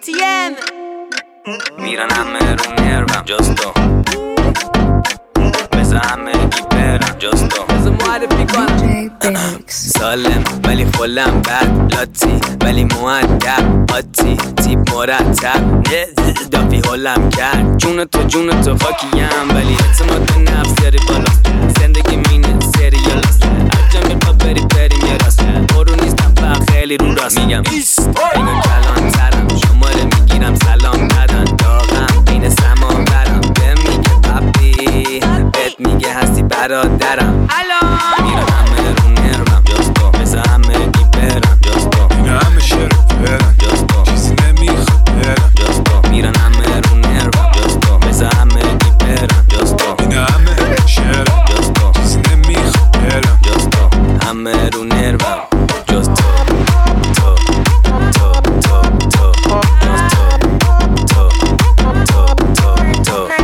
ATM میرن همه رو نروم جز تو بزا همه گی برم جز تو بزا معرفی کنم سالم ولی خلم بد لاتی ولی مؤدب آتی تیپ مرتب دافی حلم کرد جون تو خاکیم ولی اعتماد به نفس یاری بالا زندگی مینه سریالاست هرجا میخوا بری بریم یه راست برو نیستم فقط خیلی رو راست میگم اینو کلان ترم شماره میگیرم سلام ندن داغم این سمان برم به میگه پاپی بهت میگه هستی برادرم میرم همه رو نروم جز تو بزا همه گی برم جز تو این همه شرف برم جز تو چیزی نمیخواد برم جز تو میرن همه رو نروم جز تو بزا همه گی برم جز تو این همه شرف جز تو چیزی نمیخواد برم جز تو همه رو نروم جز تو تو تو تو تو جز تو تو تو تو تو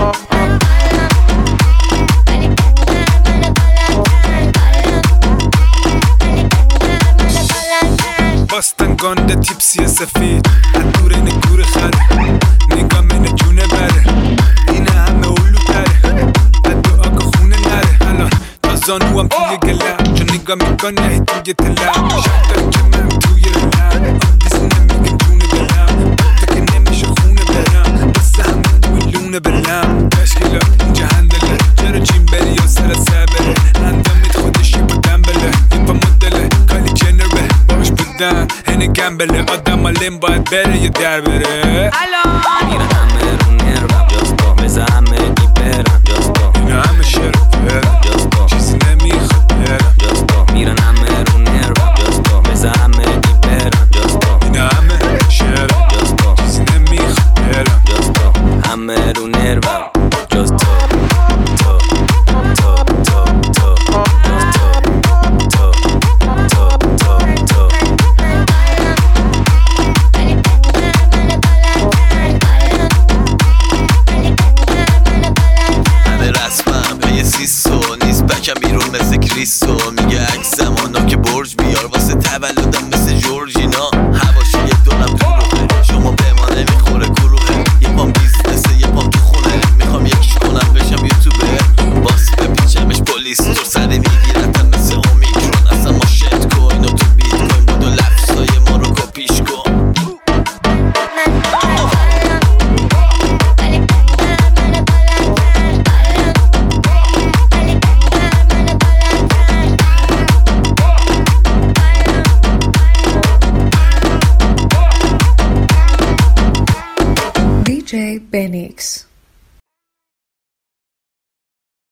باستن گانده تیپسی سفید از دور این گور خره نگاه من جونه بره این همه اولو تره از دعا که خونه نره الان تا زانو هم توی گلم چون نگاه میکنه توی تلم شاید که من توی رلم آدیز نمیگم جونه برم فکر نمیشه خونه برم بس همه توی لونه برم تشکیلات اینجا هندله چرا چین بری یا سر سبره اندامید خودشی بودن بله این با مدله کالی جنر به باش بودن هنه گمبله آدم آلیم باید بره یا در بره میرن همه رو نروم جز تو بزا همه گی برم جز تو این همه شرف برم جز تو چیزی نمیخواد برم جز تو میرن همه رو نروم جز تو بزا همه گی برم جز تو این همه شرف جز تو چیزی نمیخواد برم جز تو همه رو نروم جز تو تو تو تو تو جز تو تو تو تو تو همه رسمم پی سیسو نیست بکم بیرون مثل کریسو میگه عکس زمانا که برج بیار واسه تولدم مثل جورجینا هواشی یه دونم تو روحه شما به ما نمیخوره گروهه یه پام بیزنسه یه پام تو خونه میخوام یکیش کنم بشم یوتیوبر باس بپیچمش پلیس تو سر میگیرتم مثل اومیکرون اصلا ما شت کوین و تو بیت کوین بود و لفظای ما رو کپیش کن DJ Benix.